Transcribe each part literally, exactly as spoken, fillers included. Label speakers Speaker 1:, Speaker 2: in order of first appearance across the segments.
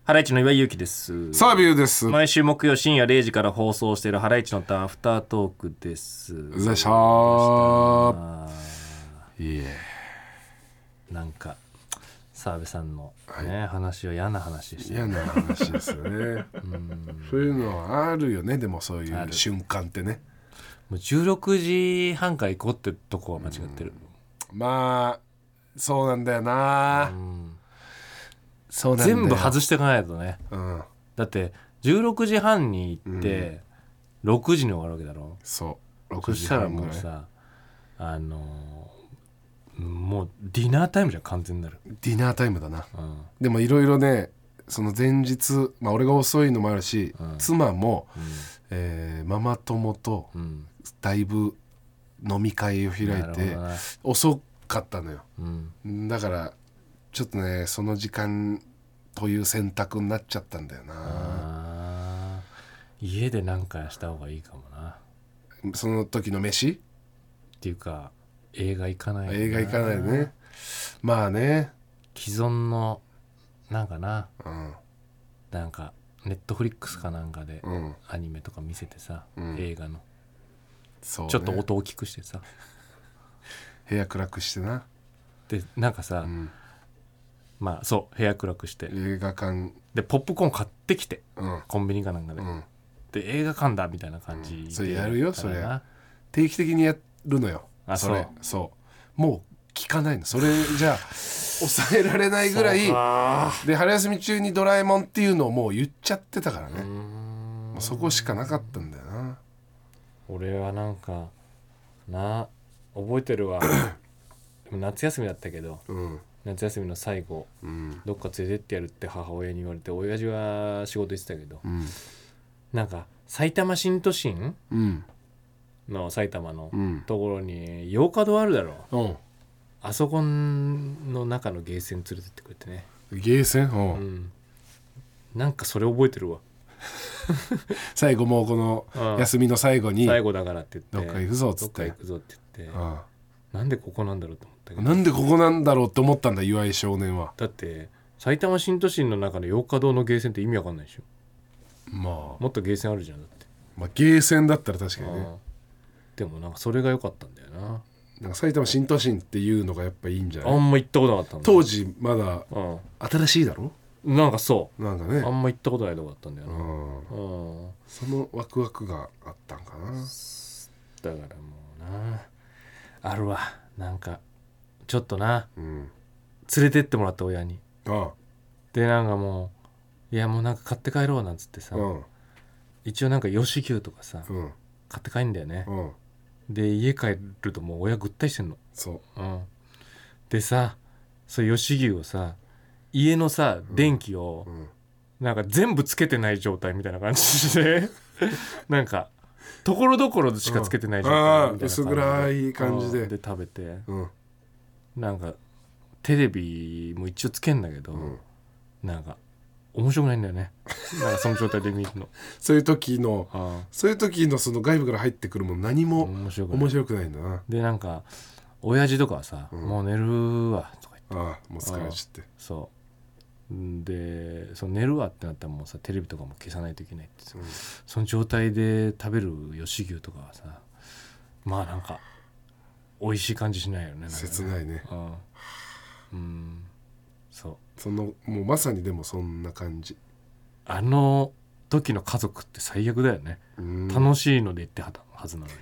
Speaker 1: ハライチの岩井ゆきです。
Speaker 2: サービューです。
Speaker 1: 毎週木曜深夜れいじから放送しているハライチのターンアフタートークです。
Speaker 2: うざいしゃーいえ
Speaker 1: なんか澤部さんの、ねはい、話は嫌な話でした、ね、
Speaker 2: 嫌な話ですよねうんそういうのはあるよね。でもそういう瞬間ってね、
Speaker 1: もうじゅうろくじはんから行こうってとこは間違ってる。
Speaker 2: まあそうなんだよな。うんそうなんだよ。
Speaker 1: 全部外していかないとね、うん、だってじゅうろくじはんに行って、うん、ろくじに終わるわけだろ。
Speaker 2: そう
Speaker 1: ろくじはんぐらい。そしたらもうさあのー、もうディナータイムじゃん完全になる。
Speaker 2: ディナータイムだな、うん、でもいろいろねその前日、まあ、俺が遅いのもあるし、うん、妻も、うんえー、ママ友とだいぶ飲み会を開いて遅かったのよ、うん、だからちょっとねその時間という選択になっちゃったんだよな。
Speaker 1: あ家で何かした方がいいかもな。
Speaker 2: その時の飯
Speaker 1: っていうか映画行かない。
Speaker 2: 映画行かないね。まあね
Speaker 1: 既存のなんかな、うん、なんかネットフリックスかなんかでアニメとか見せてさ、うん、映画のそう、ね、ちょっと音大きくしてさ
Speaker 2: 部屋暗くしてな。
Speaker 1: でなんかさ、うんまあそう部屋暗くして
Speaker 2: 映画館
Speaker 1: でポップコーン買ってきて、うん、コンビニかなんかで、うん、で映画館だみたいな感じで、うん、
Speaker 2: それやるよ。それ定期的にやるのよ。あそれそうそうもう聞かないの。それじゃあ抑えられないぐらいで春休み中にドラえもんっていうのをもう言っちゃってたからね。もうそこしかなかったんだよな。
Speaker 1: 俺はなんかな覚えてるわでも夏休みだったけど、うん夏休みの最後、うん、どっか連れてってやるって母親に言われて親父は仕事行ってたけど、うん、なんか埼玉新都心の埼玉のところに洋華堂あるだろ、うん、あそこの中のゲーセン連れてってくれてね。
Speaker 2: ゲーセン、うん、
Speaker 1: なんかそれ覚えてるわ
Speaker 2: 最後もうこの休みの最後に
Speaker 1: 最後だからって言って
Speaker 2: どっか行くぞっつって
Speaker 1: どっか行くぞって言って、ああなんでここなんだろうと思ったけど。
Speaker 2: なんでここなんだろうって思ったんだ岩井少年は。
Speaker 1: だって埼玉新都心の中の洋華堂のゲーセンって意味わかんないでしょ。まあもっとゲーセンあるじゃんだって。
Speaker 2: まあゲーセンだったら確かにね。
Speaker 1: でもなんかそれが良かったんだよな。
Speaker 2: なんか埼玉新都心っていうのがやっぱいいんじゃない。
Speaker 1: あんま行ったことなかったんだ。
Speaker 2: 当時まだ新しいだろ。
Speaker 1: なんかそう
Speaker 2: なんかね
Speaker 1: あんま行ったことないとこだったんだよな。
Speaker 2: うんそのワクワクがあったんかな。
Speaker 1: だからもうなあるわなんかちょっとな、うん、連れてってもらった親に。ああでなんかもういやもうなんか買って帰ろうなんつってさ、うん、一応なんか吉牛とかさ、うん、買って帰んだよね、うん、で家帰るともう親ぐったりしてんの。そう、うん、でさそう吉牛をさ家のさ電気を、うん、なんか全部つけてない状態みたいな感じでなんかところどころしかつけてない状態みたいな感じで、
Speaker 2: 薄暗い感じで、
Speaker 1: で食べて、うん、なんかテレビも一応つけんだけど、うん、なんか面白くないんだよねなんかその状態で見るの
Speaker 2: そういう時のそういう時のその外部から入ってくるもの何も面白くない、面白くないんだな。
Speaker 1: でなんか親父とかはさ、うん、もう寝るわとか言って、
Speaker 2: ああもう疲れちゃって、
Speaker 1: そうでその寝るわってなったらもうさテレビとかも消さないといけないって、うん、その状態で食べる吉牛とかはさまあなんか美味しい感じしないよ ね, なんかね
Speaker 2: 切ないね、うん、
Speaker 1: うんそう
Speaker 2: そのもうまさにでもそんな感じ。
Speaker 1: あの時の家族って最悪だよね。楽しいので言ってはたはずなのにね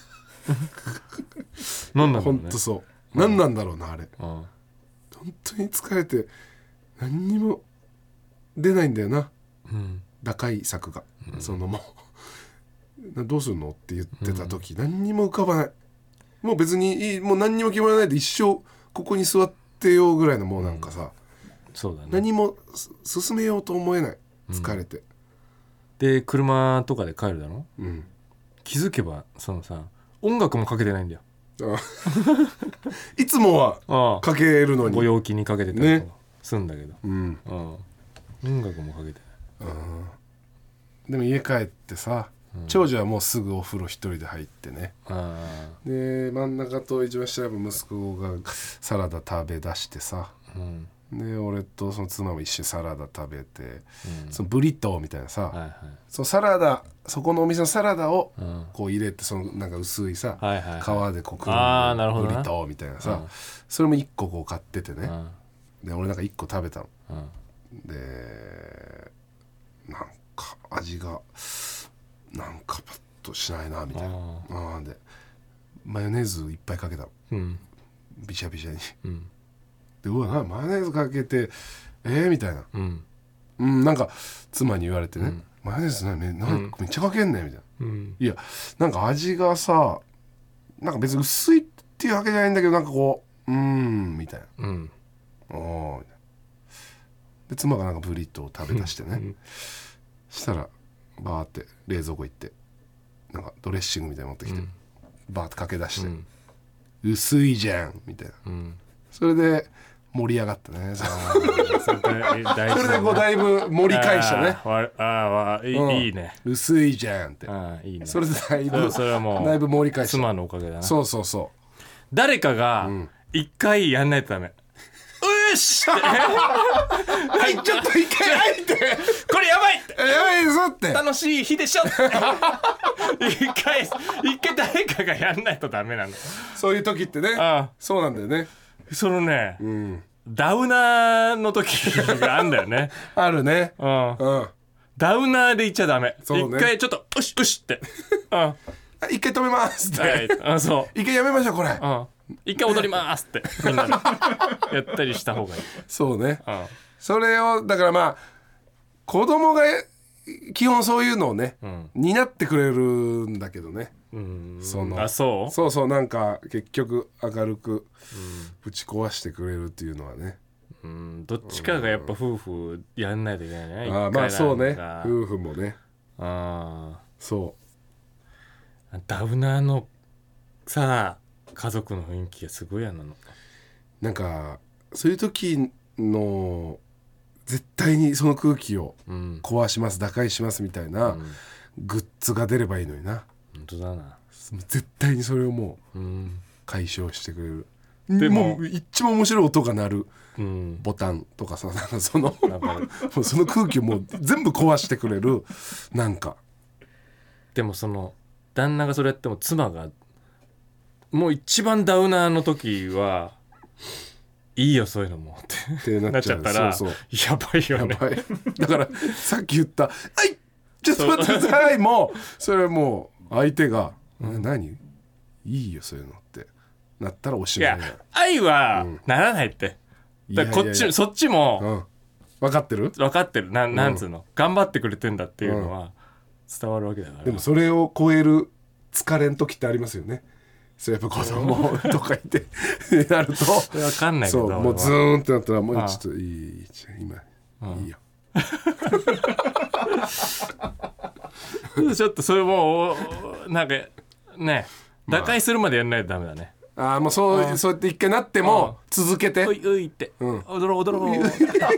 Speaker 1: 何なんだろうね。
Speaker 2: ほんとそう、うん、何なんだろうなあれ、うん、本当に疲れて何にも出ないんだよな、うん、打開策が、うん、そのもうどうするのって言ってた時、うん、何にも浮かばない。もう別にいいもう何にも決まらないで一生ここに座ってようぐらいのもうなんかさ、うん、
Speaker 1: そうだね、
Speaker 2: 何も進めようと思えない疲れて、うん、
Speaker 1: で車とかで帰るだろ、うん、気づけばそのさ音楽もかけてないんだよ。
Speaker 2: あいつもはかけるのに
Speaker 1: ご陽気にかけてたりとかするんだけど、ね、うん、音楽もかけてない。
Speaker 2: でも家帰ってさ、うん、長女はもうすぐお風呂一人で入ってね、あで真ん中と一番下は息子がサラダ食べ出してさ、うん、 で俺とその妻も一緒にサラダ食べて、うん、そのブリトーみたいなさ、はいはい、そのサラダそこのお店のサラダをこう入れて、そのなんか薄いさ、はいはいはい、皮でこうくるんでブリトーみたいなさ、うん、それもいっここう買っててね、うん、で俺なんかいっこ食べたの、うん、でなんか味がなんかパッとしないなみたいな、あでマヨネーズいっぱいかけたの、うん、ビシャビシャに、うん、でうわなマヨネーズかけてえー、みたいな、うんうん、なんか妻に言われてね、うん、マヨネーズなめなんかめっちゃかけんねんみたいな、うん、いやなんか味がさなんか別に薄いっていうわけじゃないんだけどなんかこううーんみたいな、うん、おーで妻がなんかブリットを食べ出してね、うん、したらバーって冷蔵庫行ってなんかドレッシングみたいなの持ってきて、うん、バーってかけ出して、うん、薄いじゃんみたいな、うん、それで盛り上がったね。それでこうだいぶ盛り返したね。
Speaker 1: あああいい、うん、いいね。
Speaker 2: 薄いじゃんって。
Speaker 1: あいいね。
Speaker 2: それでだいぶそれはもうだいぶ盛り返した。
Speaker 1: 妻のおかげだな。
Speaker 2: そうそうそう。
Speaker 1: 誰かが一回やんないとダメ。うっしって。は
Speaker 2: いちょっと一回入って。
Speaker 1: これやばいって。
Speaker 2: やばいぞって。
Speaker 1: 楽しい日でしょ。一回一回誰かがやんないとダメなの。
Speaker 2: そういう時ってね。ああそうなんだよね。
Speaker 1: そのね、うん、ダウナーの時があんだよね。
Speaker 2: あるね、
Speaker 1: うんうん、ダウナーで言っちゃダメ。一、ね、回ちょっとうしうしって、うん、
Speaker 2: 一回止めますって、はい、
Speaker 1: あそう
Speaker 2: 一回やめましょうこれ、
Speaker 1: うん、一回踊りますってみんなでやったりした方がいい。
Speaker 2: そうね、うん、それをだからまあ子供が基本そういうのをね、うん、担ってくれるんだけどね、
Speaker 1: うんそのあそう
Speaker 2: そうそうなんか結局明るくぶち壊してくれるっていうのはね、
Speaker 1: うん、どっちかがやっぱ夫婦やんないといけないね、
Speaker 2: うん、あまあそうね夫婦もね
Speaker 1: あ
Speaker 2: そう
Speaker 1: ダウナーのさ家族の雰囲気がすごいやなの。
Speaker 2: なんかそういう時の絶対にその空気を壊します、うん、打開しますみたいな、うん、グッズが出ればいいのにな。
Speaker 1: 本当だな。
Speaker 2: 絶対にそれをもう解消してくれる、うん、でもう一番面白い音が鳴るボタンとかさ、なんかそのもうその空気をもう全部壊してくれるなんか。
Speaker 1: でもその旦那がそれやっても妻がもう一番ダウナーの時はいいよそういうのもってなっちゃったらそうそうやばいよね。やばい
Speaker 2: だからさっき言った「はいちょっと待ってください」もうそれもう相手が「うん、何いいよそういうの」ってなったらおしまいだ。いや
Speaker 1: 愛はならないって、うん、だからこっちそっちも、うん、
Speaker 2: 分かってる
Speaker 1: 分かってる な, なんつうの、うん、頑張ってくれてんだっていうのは伝わるわけだから、
Speaker 2: でもそれを超える疲れん時ってありますよね。そうやっぱ子供とかいてなると
Speaker 1: 分かんないけど
Speaker 2: そうもうズーンってなったらもうちょっといい今いいよ
Speaker 1: ちょっとそれもうなんかね打開するまでやんないとダメだね。
Speaker 2: ああもうそう、そうやって一回なっても続けて
Speaker 1: ういういって、うん、踊ろう踊ろうはい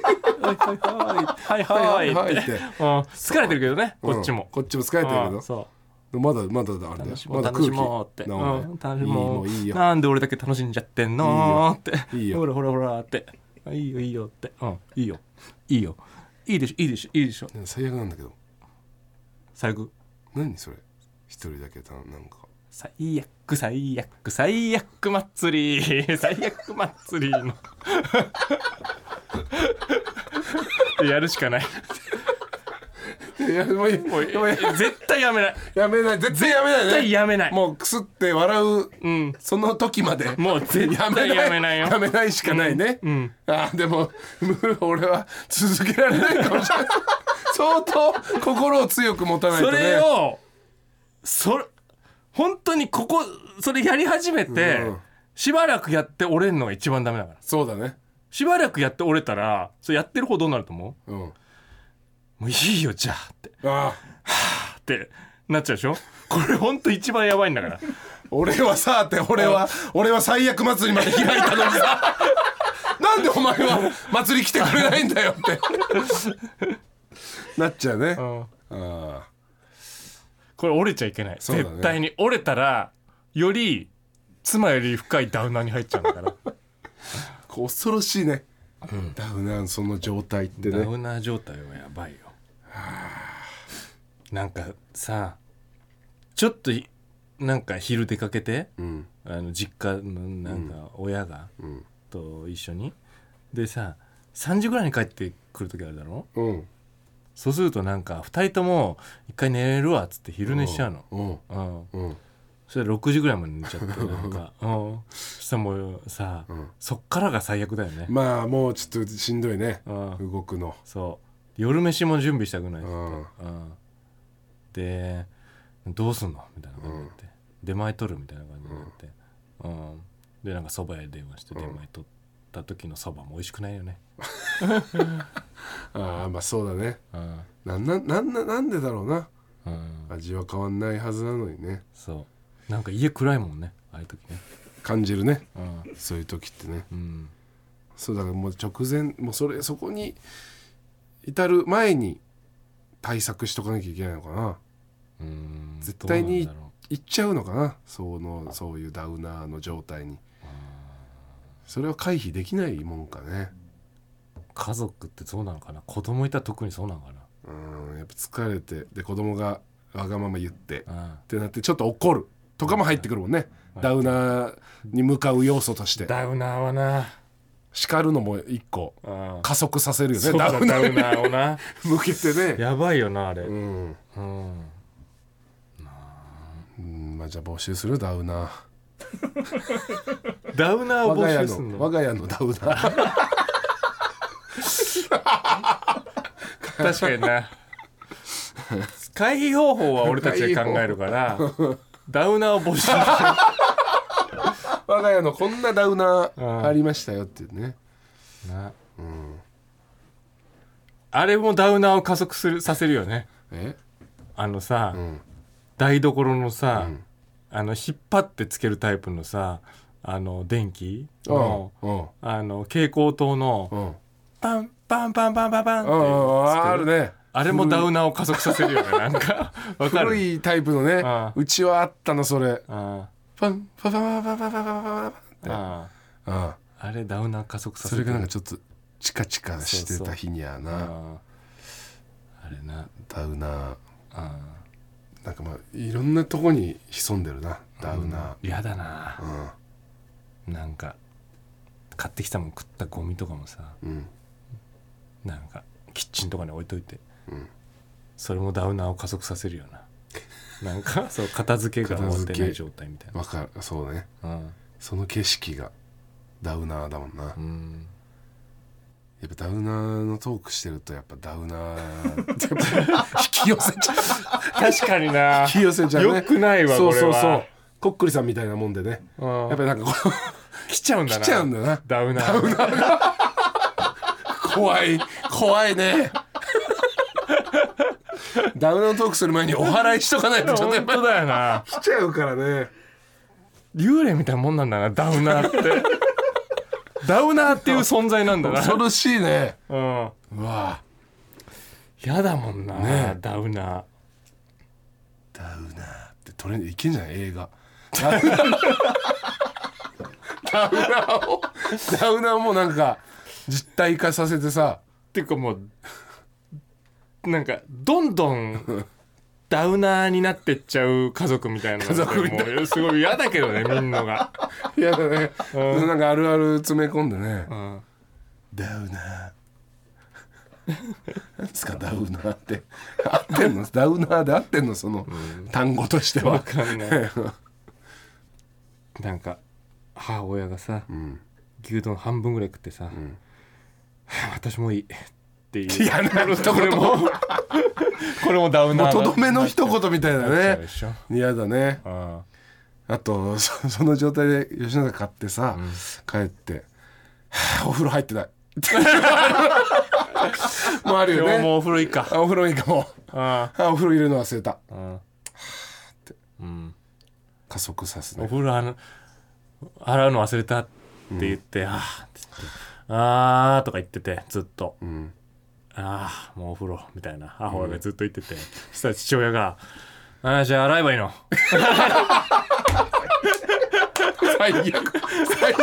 Speaker 1: はいはいはいって疲れてるけどねこっちも、
Speaker 2: うん、こっちも疲れてるけどそうまだまだあれだよまだ
Speaker 1: 楽しもうって、うん、楽しもういいもういいよなんで俺だけ楽しんじゃってんのっていいよほらほらほらっていいよいいよって、うん、いいよいいよいいでしょいいでしょいいでしょ。
Speaker 2: 最悪なんだけど
Speaker 1: 最悪
Speaker 2: 何それ一人だけだなんか
Speaker 1: 最悪最悪最悪祭り最悪祭りのやるしかない。
Speaker 2: いやもうもう
Speaker 1: 絶対やめない
Speaker 2: やめない絶対やめないね。
Speaker 1: 絶対やめない。
Speaker 2: もうくすって笑う、うん、その時まで
Speaker 1: もう絶対やめないよ。
Speaker 2: やめないしかないね、うんうん、あでも俺は続けられないかもしれない相当心を強く持たないとね。
Speaker 1: それをそれ本当にここそれやり始めて、うん、しばらくやって折れるのが一番ダメだから。
Speaker 2: そうだね。
Speaker 1: しばらくやって折れたらそれやってる方どうなると思う、うん、もういいよじゃあってああはあってなっちゃうでしょ。これほんと一番やばいんだから
Speaker 2: 俺はさって俺は俺は最悪祭りまで開いたのにさなんでお前は祭り来てくれないんだよってなっちゃうね、うん、あ
Speaker 1: これ折れちゃいけない、ね、絶対に折れたらより妻より深いダウナーに入っちゃうんだから
Speaker 2: 恐ろしいね。 うん、ダウナーその状態ってね、
Speaker 1: ダウナー状態はやばいよ。なんかさちょっとなんか昼出かけて、うん、あの実家のなんか親が、うん、と一緒にでささんじぐらいに帰ってくる時あるだろ、うん、そうするとなんかふたりとも一回寝れるわっつって昼寝しちゃうの、うんうんうん、それろくじぐらいまで寝ちゃってなんか、うん、そしたらもうさ、うん、そっからが最悪だよね。
Speaker 2: まあもうちょっとしんどいね、うん、動くの。
Speaker 1: そう夜飯も準備したくないって、うんうん、でどうすんのみたいな感じになって、うん、出前取るみたいな感じになって、うんうん、でなんか蕎麦屋電話して出前取った時の蕎麦も美味しくないよね
Speaker 2: ああまあそうだね、うん、な, な, な, な, なんでだろうな、うん、味は変わんないはずなのにね。
Speaker 1: そうなんか家暗いもんねああいう時ね
Speaker 2: 感じるね、うん、そういう時ってね、うん、そうだからもう直前もうそれそこに至る前に対策しとかなきゃいけないのかな。うーん絶対に行っちゃうのかな、そのそういうダウナーの状態に。それは回避できないもんかね。
Speaker 1: 家族ってそうなのかな、子供いたら特にそうなのかな。
Speaker 2: うんやっぱ疲れてで子供がわがまま言ってってなってちょっと怒るとかも入ってくるもんね、ダウナーに向かう要素として。
Speaker 1: ダウナーはな
Speaker 2: 叱るのも一個加速させるよね。ダウ
Speaker 1: ナーをな
Speaker 2: 向けてね
Speaker 1: やばいよなあれ、うんうん
Speaker 2: うん、まあじゃあ募集するダウナー
Speaker 1: ダウナーを募集するの。
Speaker 2: 我が家のダウナー
Speaker 1: 確かにな回避方法は俺たちが考えるからダウナーを募集する
Speaker 2: 我が家のこんなダウナーありましたよっていうねな、
Speaker 1: うん、あれもダウナーを加速するさせるよね。えあのさ、うん、台所のさ、うん、あの引っ張ってつけるタイプのさあの電気の、うん、あの蛍光灯の、うん、パンパンパンパンパンパンって
Speaker 2: あるね。
Speaker 1: あれもダウナーを加速させるよねなんかわかる。
Speaker 2: 古いタイプのねああうちはあったのそれああパンパンパンパンパンパンパンパンパンってあ
Speaker 1: あああれダウナー加速させる。
Speaker 2: それがなんかちょっとチカチカしてた日にはな。そうそう あ,
Speaker 1: あれな
Speaker 2: ダウナーあなんかまあいろんなとこに潜んでるなダウナー。
Speaker 1: や、うん、だな、うん、なんか買ってきたもん食ったゴミとかもさ、うん、なんかキッチンとかに置いといて、うん、それもダウナーを加速させるよななんかそう片付けが終わってない状態みたいな。
Speaker 2: わかるそうね、うん、その景色がダウナーだもんな、うん、やっぱダウナーのトークしてるとやっぱダウナー引き寄せちゃう
Speaker 1: 確かにな
Speaker 2: 引き寄せちゃうね。
Speaker 1: よくないわ
Speaker 2: そうそうそうこっくりさんみたいなもんでね、うん、やっぱりなんかこ
Speaker 1: う来ちゃうんだな
Speaker 2: 来ちゃうんだな
Speaker 1: ダウナーダウナー
Speaker 2: が怖い怖いねダウナーのトークする前にお祓いしとかないとちょっとやっぱ
Speaker 1: 本当だよな
Speaker 2: 来ちゃうからね。
Speaker 1: 幽霊みたいなもんなんだなダウナーってダウナーっていう存在なんだな。
Speaker 2: 恐ろしいね、うん、
Speaker 1: うわやだもんな、ね、ダウナー
Speaker 2: ダウナーってトレンドいけんじゃない映画ダウナーダウナーをダウナーもなんか実体化させてさ
Speaker 1: っていうかもうなんかどんどんダウナーになってっちゃう家族みたいなのでもうすごい嫌だけどねみんなが
Speaker 2: 嫌だね、うん、なんかあるある詰め込んでね、うん、ダウナー何ですかダウナーって合ってんのダウナーで合ってんのその、うん、単語としては
Speaker 1: 分かんないなんか母親がさ、うん、牛丼半分ぐらい食ってさ、うんはあ、私もいいっていう
Speaker 2: いやなるとこれ
Speaker 1: もこれもダウナー
Speaker 2: とどめの一言みたいなね嫌だね。 あ, あと そ, その状態で吉永買ってさ、うん、帰って、はあ、お風呂入ってないもうあるよね。
Speaker 1: 今日もお風呂いいか
Speaker 2: お風呂いいかもああお風呂入れるの忘れたああって、うん、加速させない。
Speaker 1: お風呂あの洗うの忘れたって言って、うん、あーって言ってあーとか言っててずっと、うん、あーもうお風呂みたいな母親がずっと言ってて、うん、そしたら父親があーじゃあ洗えばいいの
Speaker 2: 最悪最悪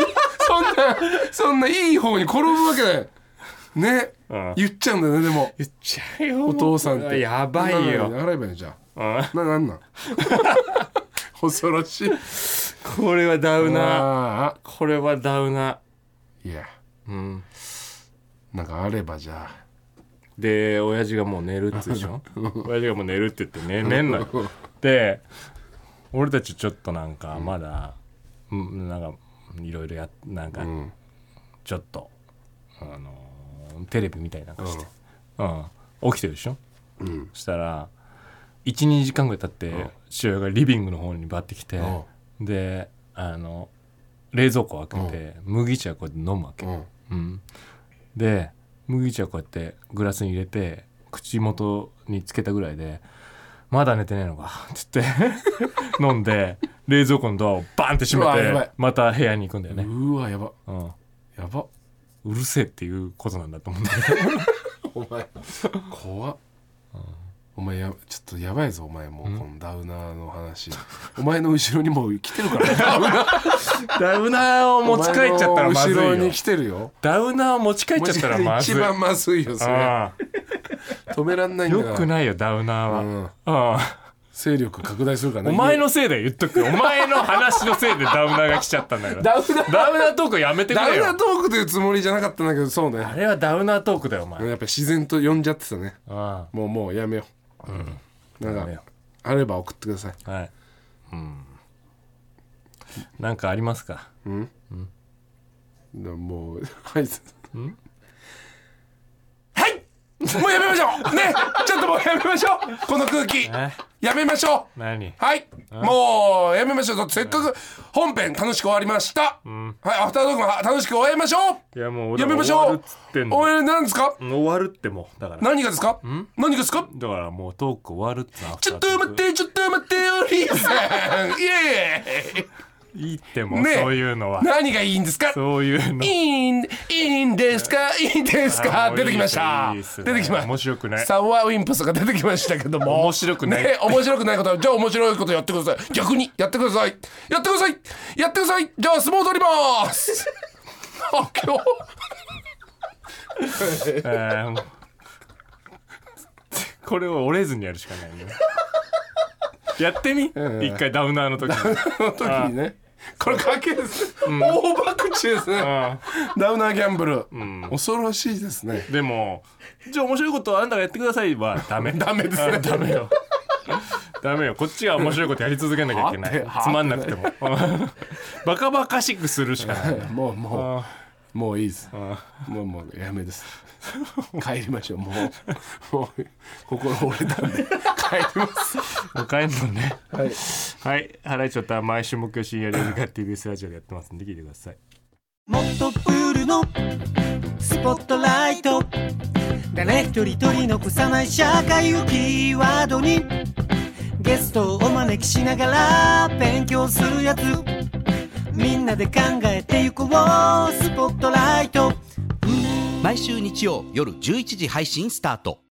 Speaker 2: そんなそんないい方に転ぶわけだよね、うん、言っちゃうんだよね。でも
Speaker 1: 言っちゃうよ
Speaker 2: お父さんって
Speaker 1: やばいよ。
Speaker 2: 払えばいいのじゃあ、うん、ななんなん恐ろしい。
Speaker 1: これはダウナー、これはダウナ
Speaker 2: ー。いや、
Speaker 1: うん、
Speaker 2: なんかあればじゃあ。
Speaker 1: で親父がもう寝るってでしょ親父がもう寝るって言って寝寝んのよ。で俺たちちょっとなんかまだ、うん、なんかいろいろやなんかちょっと、あのー、テレビ見たりなんかして、うんうん、起きてるでしょ、うん、そしたら いちにじかんぐらい経って父親がリビングの方にバッて来て、であの冷蔵庫を開けて麦茶をこうやって飲むわけ、うん、で麦茶をこうやってグラスに入れて口元につけたぐらいでまだ寝てねえのかって言って飲んで冷蔵庫のドアをバンって閉めてまた部屋に行くんだよね。
Speaker 2: うわやば、
Speaker 1: うん、
Speaker 2: やば、
Speaker 1: うるせえっていうことなんだと思うんだけ
Speaker 2: どお前怖っ、うん、お前やちょっとやばいぞお前。もうこのダウナーの話お前の後ろにもう来てるからダウナー
Speaker 1: ダウナーを持ち帰っちゃったらまずいよ。
Speaker 2: 後ろに来てるよ。
Speaker 1: ダウナーを持ち帰っちゃったらまずい。
Speaker 2: 一番まずいよそれ。止めらんないんだから。
Speaker 1: よくないよダウナーは、うんああ
Speaker 2: 勢力拡大するからね。
Speaker 1: お前のせいで言っとくよ。お前の話のせいでダウナーが来ちゃったんだからダウナーダウナートークやめてくれよ。
Speaker 2: ダウナートークというつもりじゃなかったんだけど、そうね、
Speaker 1: あれはダウナートークだよお前。
Speaker 2: やっぱ自然と呼んじゃってたね。ああもうもうやめよう、うん、なんかあれば送ってください。はい、うん、なんかありますか。うん、 うん、もうはいうんもうやめましょうね。ちょっともうやめましょうこの空気やめましょう。
Speaker 1: 何
Speaker 2: はいもうやめましょう。せっかく本編楽しく終わりました、うん、はいアフタートークも楽しく終えましょう。
Speaker 1: いやもう
Speaker 2: やめましょう。終わるなんですか。
Speaker 1: 終わるってもうだから
Speaker 2: 何がですか。何がですか。
Speaker 1: だからもうトーク終わるって。
Speaker 2: ちょっと待ってちょっと待ってお兄さんイエーイ
Speaker 1: いいってもう、ね、そういうのは
Speaker 2: 何がいいんですか。
Speaker 1: そういうの
Speaker 2: いいんいいんですかいいんですか。出てきましたいい、ね、出てきました。
Speaker 1: 面白くない
Speaker 2: サワーウィンプスが出てきましたけども
Speaker 1: 面白くない、
Speaker 2: ね、面白くないことはじゃあ面白いことやってください。逆にやってくださいやってくださいやってください。じゃあ相撲取りますあ今日
Speaker 1: えー、これを折れずにやるしかないねやってみ、うん、一回ダウナーの時に
Speaker 2: の時にねこれ賭けです、うん、大博打ですね。ダウナーギャンブル、うん、恐ろしいですね。
Speaker 1: でもじゃあ面白いことあんたがやってくださいはダメ
Speaker 2: ダメですね。
Speaker 1: ダメよダメよ。こっちが面白いことやり続けなきゃいけないつまんなくてもバカバカしくするしかない
Speaker 2: もうもうもういいですもうもうやめです帰りましょう。もうもう心折れたんで帰ります
Speaker 1: もう帰るのね。はい、はい、ハライチョタ毎週木曜深夜れいじか ティービーエス ラジオでやってますんで聞いてください。
Speaker 3: もっとプールのスポットライト誰一人取り残さない社会をキーワードにゲストをお招きしながら勉強するやつみんなで考えてゆこうスポットライト。
Speaker 4: 毎週日曜夜じゅういちじ配信スタート。